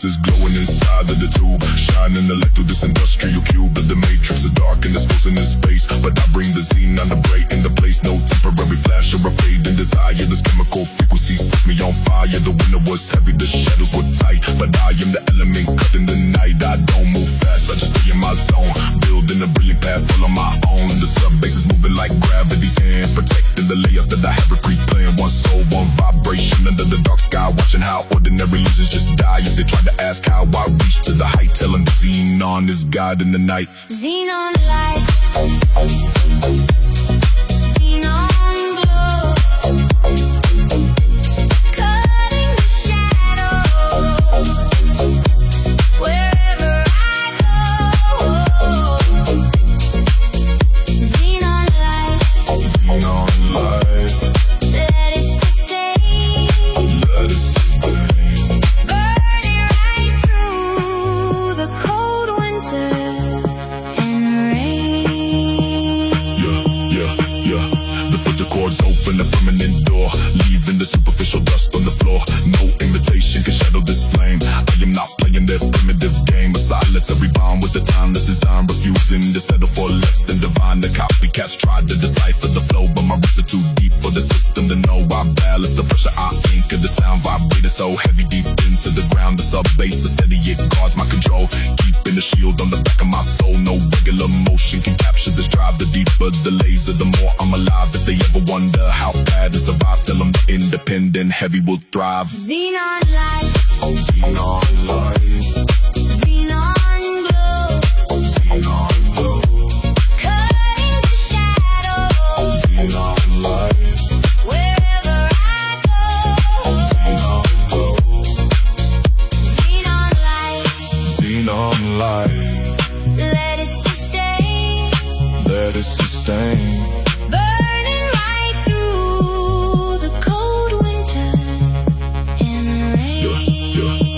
is glowing inside of the tube, shining the light through this industrial cube. But the matrix is dark and it's frozen in space, but I bring the xenon to break in the place. No temporary flash or a fade in desire. This chemical frequency sets me on fire. The winter was heavy, the shadows were tight, but I am the element cut in the night. I don't move fast, I just stay in my zone, building a brilliant path full on my own. The sub-base is moving like gravity's hand, protecting the layers that I have replaying. One soul, one vibration under the dark sky, watching how ordinary losers just die. If they try to ask how I reach to the height, tell them the xenon is God in the night. Xenon light, xenon glow, cutting the shadows wherever I go. Xenon light, Xenon light, let it sustain, let it sustain. burning right through the cold winter and rain. Yeah. The filter cords open a permanent door, leaving the superficial dust on the floor. No imitation can shadow this flame. I am not playing their primitive game. A solitary bond with the timeless design, refusing to settle for less than divine. The copycats tried to decipher the flow, but my roots are too deep for the system to know. I balance the pressure, I anchor the sound, vibrating so heavy deep into the ground. The sub-bass is steady, it guards my control, keeping the shield on the back of my soul. No regular motion can capture this drive. The deeper the laser, the more I'm alive. If they ever wonder how bad to survive, tell them the independent heavy will thrive. Xenon light, Xenon light, xenon glow, xenon glow, cutting the shadows xenon light, wherever I go. xenon glow, Xenon light, xenon light, let it sustain, let it sustain. burning right through the cold winter and rain.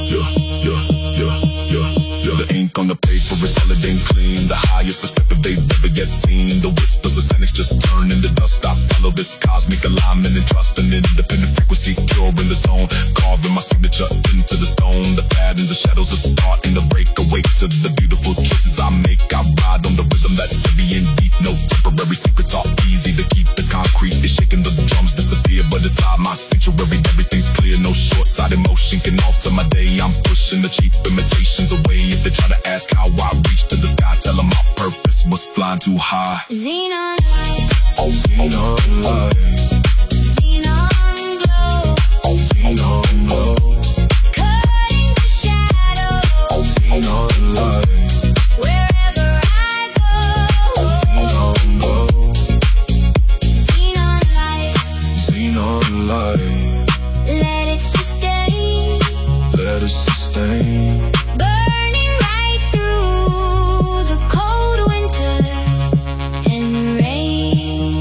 The ink on the paper is solid and clean, the highest perspective they've ever yet seen. The whispers of cynics just turn into dust. I follow this cosmic alignment and trust an independent frequency, curing the zone, carving my signature into the stone. The patterns of shadows are starting to break awake to the beautiful choices I make. I ride on the rhythm that's heavy and deep. No temporary secrets are easy to keep. The concrete is shaking, the drums disappear, but inside my sanctuary everything's clear. No short-sighted motion can alter my day. I'm pushing the cheap imitations away. If they try to ask how I reached to the sky, tell them my purpose was flying too high. Xenon light, Xenon light, xenon glow, xenon glow, cutting the shadows xenon light, wherever I go. xenon glow, Xenon light, xenon light, let it sustain, let it sustain. burning right through the cold winter and rain.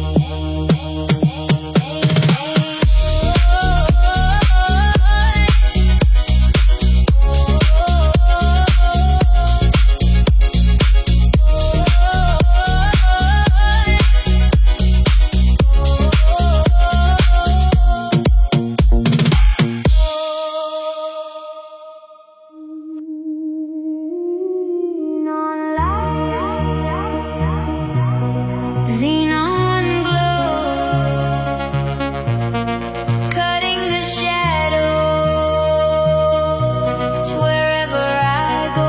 Xenon glow, cutting the shadows wherever I go.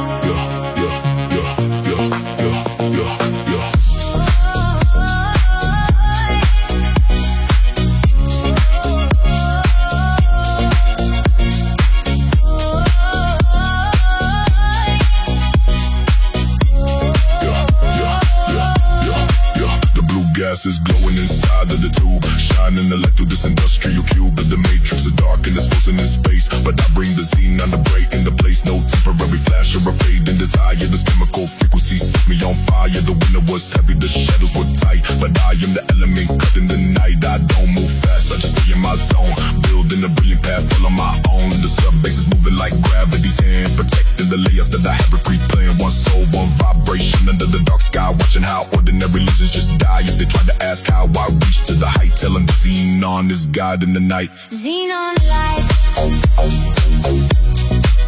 The blue gas is glowing inside of the tube, shining the light through this industrial cube. But the matrix is dark and it's frozen in space, but I bring the xenon to break in the place. No temporary flash or a fade in desire. This chemical frequency sets me on fire. The winter was heavy, the shadows were tight, but I am the element cut in the night. I don't move fast, I just stay in my zone, building a brilliant path full on my own. The sub-base is moving like gravity's hand, protecting the layers that I have replaying. One soul, one vibration under the dark sky, watching how ordinary losers just die. If they try to ask how I reach to the height, tell them the xenon is God in the night. Xenon light,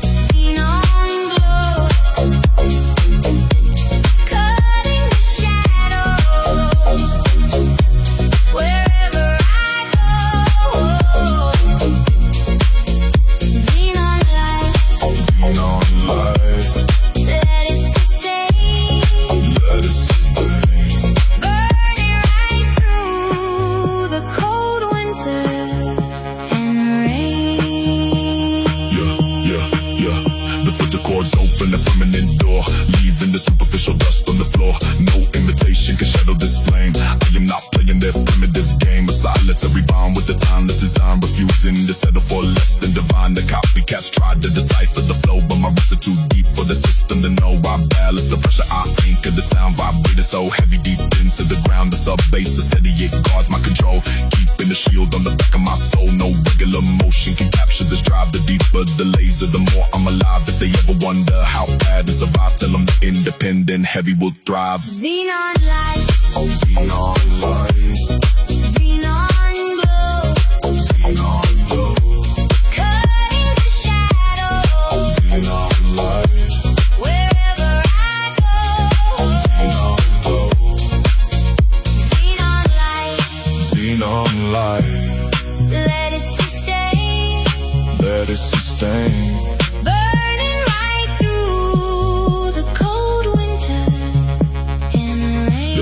Xenon glow, cutting the shadows wherever I go. Xenon light, Xenon light, let it sustain, let it sustain. burning right through the cold winter and rain. Yeah. The filter cords open a permanent door, leaving the superficial dust on the floor. No invitation can shadow this flame. I am not playing their primitive game. A solitary bond with the timeless design, refusing to settle for less than divine. The copycats tried to decipher the flow, but my roots are too deep for the system to know. I balance the pressure, I anchor the sound, vibrated so heavy deep into the ground. The sub bass is steady, it guards my control, keeping the shield on the back of my soul. No regular motion can capture this drive. The deeper the laser, the more I'm alive. If they ever wonder how bad to survive, tell them the independent heavy will thrive. Xenon light, Xenon light, xenon glow, xenon glow, cutting the shadows xenon light, wherever I go. xenon glow, Xenon light, xenon light, let it sustain, let it sustain. burning right through the cold winter and rain.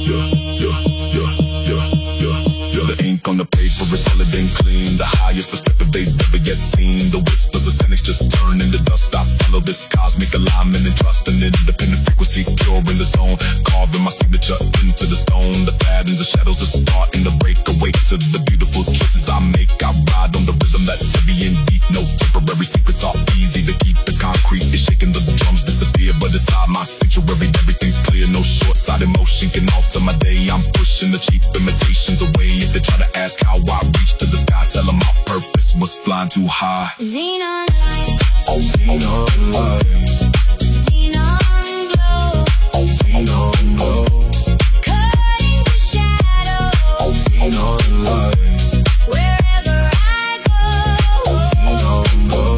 The ink on the paper is solid and clean. The highest perspective they've ever yet seen. The whispers of cynics just turn into dust. I follow this cosmic alignment and trust an independent frequency, pure in the zone, carving my signature into the stone. The patterns of shadows are starting to break away to the beautiful choices I make. I ride on the rhythm that's heavy and deep. No temporary secrets are easy to keep. The concrete is shaking, the drums disappear, but inside my sanctuary everything's clear. No short-sighted motion can alter my day. I'm pushing the cheap imitations away. If they try to ask how I reached to the sky, tell them my purpose was flying too high. Xenon light, Xenon light, xenon glow, xenon glow, cutting the shadows xenon light, wherever I go. xenon glow,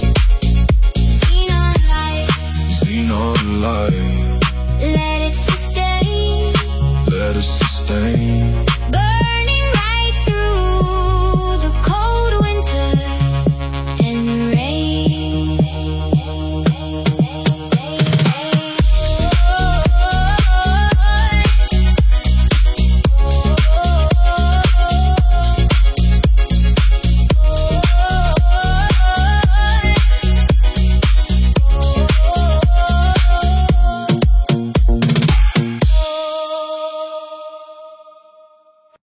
Xenon light, xenon light, let it sustain, let it sustain.